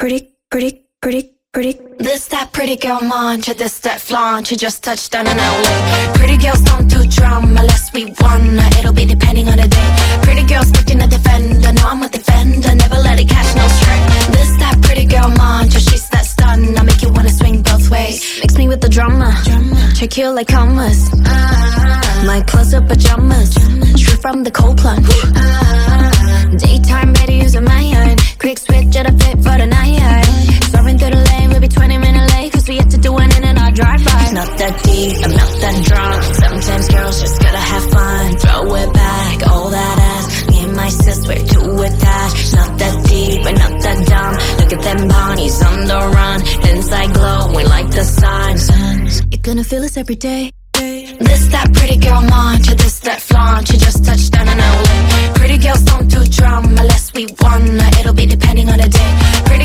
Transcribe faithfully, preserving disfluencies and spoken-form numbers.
pretty, pretty, pretty, pretty. This that pretty girl mantra, this that flaunt. You just touched down in L A. Pretty girls don't do drama unless we wanna. It'll be depending on the day. Pretty girls looking a defender, no I'm a defender. Never let it catch no stray. This that pretty girl mantra, she's that stun. I make you wanna swing both ways. Mix me with the drama, check you like commas. My clothes up pajamas, straight from the cold plunge. Daytime ready using my iron. Quick switch at a fit for the night. Swerving through the lane, we'll be twenty minutes late, cause we have to do an in and out drive-by. Not that deep, I'm not that drunk. Sometimes girls just gotta have fun. Throw it back, all that ass. Me and my sis, we're too attached. Not that deep, but not that dumb. Look at them bodies on the run. Inside glowing like the sun. You're gonna feel this every day. This that pretty girl mantra, this that flaunt. You just touched down in L A. Pretty girls don't do drama unless we wanna. It'll be depending on the day. Pretty